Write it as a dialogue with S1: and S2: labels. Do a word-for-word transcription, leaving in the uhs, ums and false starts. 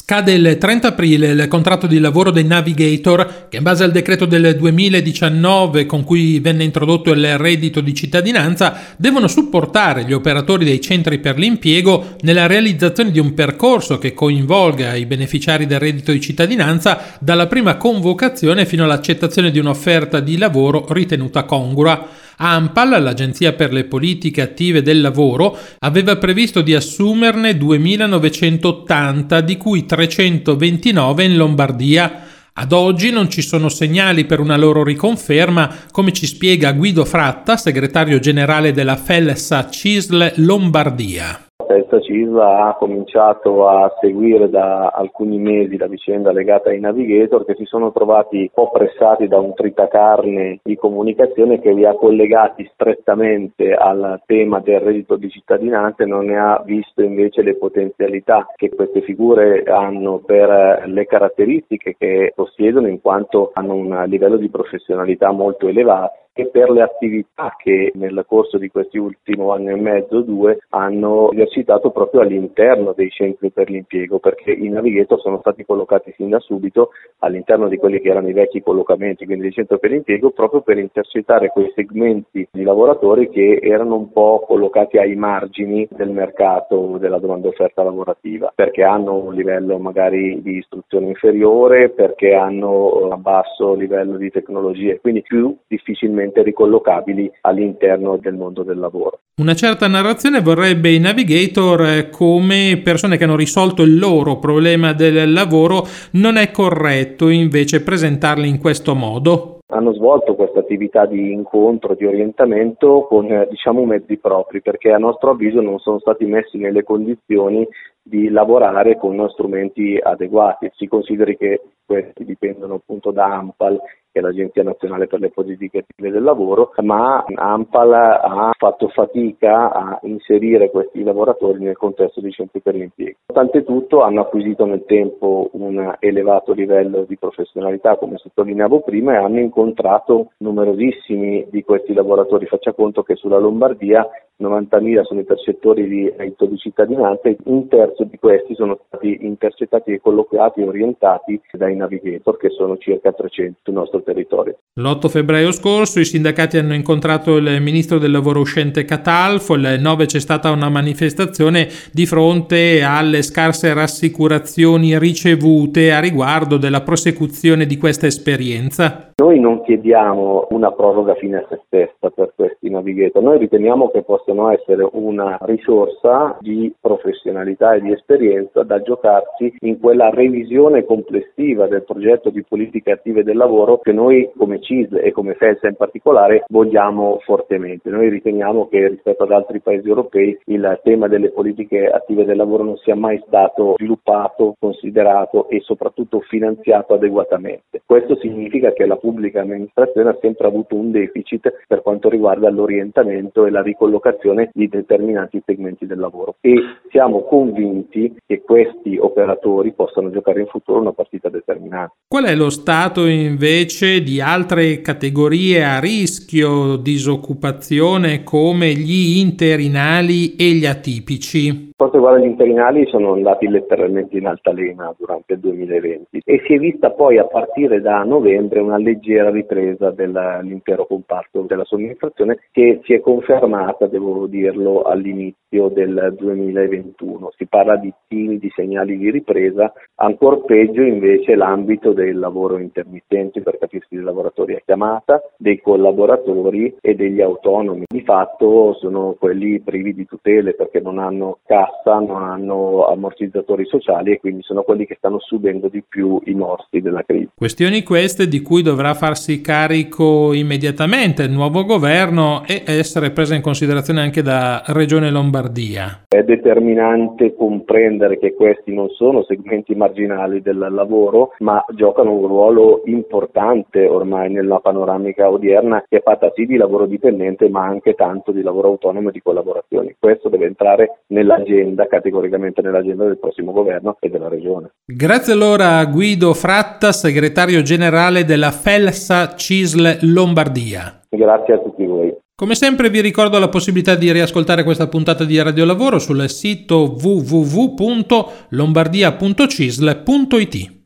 S1: Scade il trenta aprile il contratto di lavoro dei navigator che in base al decreto del duemiladiciannove con cui venne introdotto il reddito di cittadinanza devono supportare gli operatori dei centri per l'impiego nella realizzazione di un percorso che coinvolga i beneficiari del reddito di cittadinanza dalla prima convocazione fino all'accettazione di un'offerta di lavoro ritenuta congrua. ANPAL, l'Agenzia per le Politiche Attive del Lavoro, aveva previsto di assumerne duemilanovecentottanta, di cui trecentoventinove in Lombardia. Ad oggi non ci sono segnali per una loro riconferma, come ci spiega Guido Fratta, segretario generale della FELSA CISL Lombardia.
S2: FELSA CISL ha cominciato a seguire da alcuni mesi la vicenda legata ai navigator che si sono trovati un po' pressati da un tritacarne di comunicazione che li ha collegati strettamente al tema del reddito di cittadinanza e non ne ha visto invece le potenzialità che queste figure hanno per le caratteristiche che possiedono in quanto hanno un livello di professionalità molto elevato e per le attività che nel corso di questi ultimi anni e mezzo, due, hanno esercitato proprio all'interno dei centri per l'impiego, perché i navigator sono stati collocati fin da subito all'interno di quelli che erano i vecchi collocamenti, quindi dei centri per l'impiego, proprio per intercettare quei segmenti di lavoratori che erano un po' collocati ai margini del mercato della domanda offerta lavorativa, perché hanno un livello magari di istruzione inferiore, perché hanno un basso livello di tecnologie, quindi più difficilmente ricollocabili all'interno del mondo del lavoro.
S1: Una certa narrazione vorrebbe i navigator come persone che hanno risolto il loro problema del lavoro. Non è corretto invece presentarli in questo modo?
S2: Hanno svolto questa attività di incontro, di orientamento con diciamo mezzi propri, perché a nostro avviso non sono stati messi nelle condizioni di lavorare con strumenti adeguati. Si consideri che questi dipendono appunto da ANPAL, che è l'Agenzia Nazionale per le Politiche Attive del Lavoro, ma ANPAL ha fatto fatica a inserire questi lavoratori nel contesto dei centri per l'impiego. Tant'è tutto hanno acquisito nel tempo un elevato livello di professionalità, come sottolineavo prima, e hanno incontrato numerosissimi di questi lavoratori. Faccia conto che sulla Lombardia novantamila sono i percettori di reddito di cittadinanza e un terzo di questi sono stati intercettati e colloquiati e orientati dai navigator, che sono circa trecento sul nostro territorio.
S1: L'otto febbraio scorso i sindacati hanno incontrato il ministro del lavoro uscente Catalfo, il nove c'è stata una manifestazione di fronte alle scarse rassicurazioni ricevute a riguardo della prosecuzione di questa esperienza.
S2: Noi non chiediamo una proroga fine a se stessa per questi navigator, noi riteniamo che possano essere una risorsa di professionalità e di esperienza da giocarsi in quella revisione complessiva del progetto di politiche attive del lavoro che noi come CISL e come FELSA in particolare vogliamo fortemente. Noi riteniamo che rispetto ad altri paesi europei il tema delle politiche attive del lavoro non sia mai stato sviluppato, considerato e soprattutto finanziato adeguatamente. Questo significa che la pubblica amministrazione ha sempre avuto un deficit per quanto riguarda l'orientamento e la ricollocazione di determinati segmenti del lavoro e siamo convinti che questi operatori possano giocare in futuro una partita determinante.
S1: Qual è lo stato invece di altre categorie a rischio disoccupazione come gli interinali e gli atipici?
S2: Per quanto riguarda gli interinali sono andati letteralmente in altalena durante il duemilaventi e si è vista poi a partire da novembre una leggera ripresa dell'intero comparto della somministrazione che si è confermata, devo dirlo, all'inizio del duemilaventuno. Si parla di timidi segnali di ripresa, ancor peggio invece l'ambito del lavoro intermittente, per capirsi dei lavoratori a chiamata, dei collaboratori e degli autonomi. Di fatto sono quelli privi di tutele perché non hanno cassa, non hanno ammortizzatori sociali e quindi sono quelli che stanno subendo di più i morsi della crisi.
S1: Questioni queste di cui dovrà farsi carico immediatamente il nuovo governo e essere presa in considerazione anche da Regione Lombardia.
S2: È determinante comprendere che questi non sono segmenti marginali del lavoro, ma giocano un ruolo importante ormai nella panoramica odierna, che è fatta sì di lavoro dipendente, ma anche tanto di lavoro autonomo e di collaborazioni. Questo deve entrare nell'agenda, categoricamente nell'agenda del prossimo governo e della Regione.
S1: Grazie allora a Guido Fratta, segretario generale della FELSA CISL Lombardia.
S2: Grazie a tutti voi.
S1: Come sempre vi ricordo la possibilità di riascoltare questa puntata di Radio Lavoro sul sito w w w punto lombardia punto cisl punto i t.